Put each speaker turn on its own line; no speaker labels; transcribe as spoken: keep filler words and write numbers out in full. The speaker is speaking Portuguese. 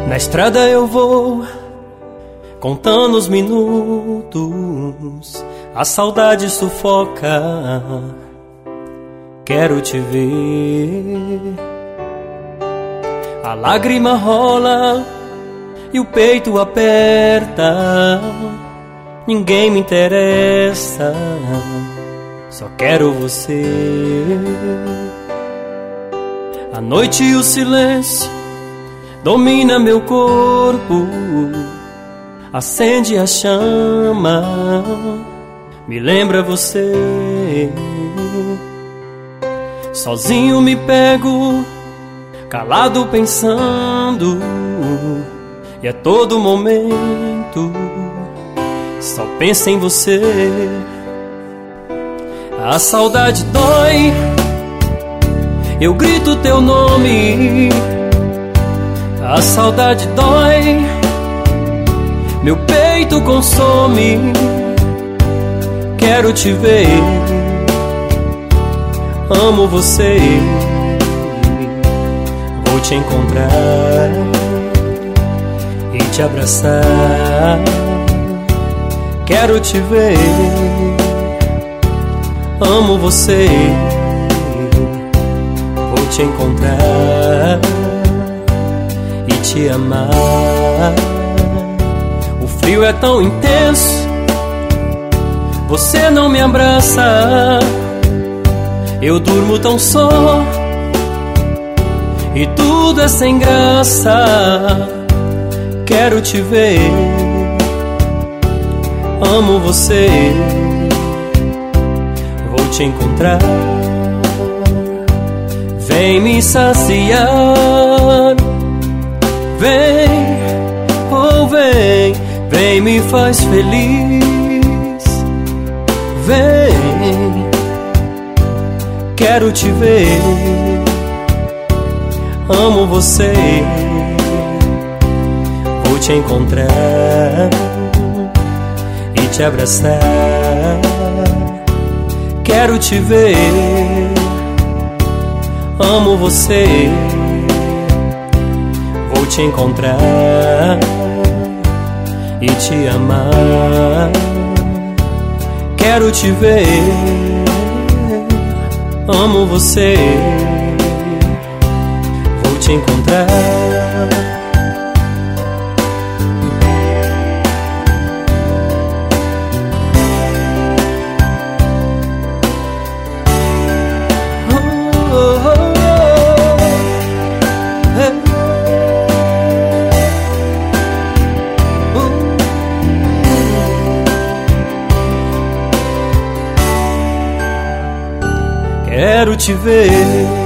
Na estrada eu vou, contando os minutos, a saudade sufoca, quero te ver. A lágrima rola e o peito aperta, ninguém me interessa, só quero você. A noite e o silêncio domina meu corpo, acende a chama, me lembra você. Sozinho me pego, calado pensando, e a todo momento só penso em você. A saudade dói, eu grito teu nome. A saudade dói, meu peito consome, quero te ver, amo você, vou te encontrar e te abraçar, quero te ver, amo você, vou te encontrar e te amar. O frio é tão intenso, você não me abraça, eu durmo tão só e tudo é sem graça, quero te ver, amo você, vou te encontrar, vem me saciar, vem, oh vem, vem me faz feliz, vem, quero te ver, amo você, vou te encontrar e te abraçar, quero te ver, amo você, vou te encontrar e te amar, quero te ver, amo você, vou te encontrar. Quero te ver,